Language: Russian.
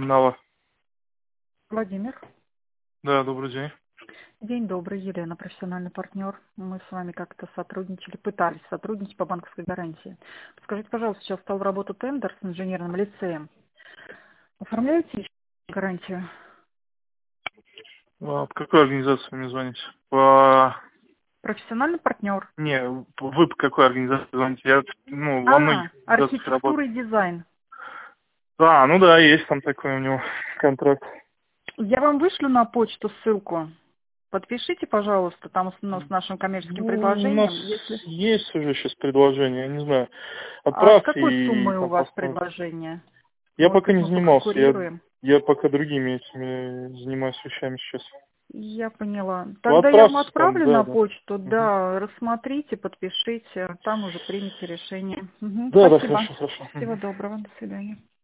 Алло. Владимир. Да, добрый день. День добрый, Елена, профессиональный партнер. Мы с вами как-то сотрудничали, пытались сотрудничать по банковской гарантии. Скажите, пожалуйста, сейчас стал в работу тендер с инженерным лицеем. Оформляете еще гарантию? От какой организации вы мне звоните? По... Профессиональный партнер. Не, вы по какой организации звоните? Я, во многих организациях Архитектура работаю. и дизайн. Ну да, есть там такой у него контракт. Я вам вышлю на почту ссылку. Подпишите, пожалуйста, там с нашим коммерческим У нас предложением. Если... есть уже сейчас предложение, я не знаю. А с Отправьте какой и суммой у там вас посмотрим. предложение? Я Может пока быть, не мы занимался, поконкурируем? я пока другими этими занимаюсь вещами сейчас. Я поняла. Вы Тогда я вам отправьте там, отправлю да, на да. почту, Мгм. да, рассмотрите, подпишите, там уже примите решение. Да, Спасибо. хорошо, хорошо. Всего Мгм. доброго, до свидания.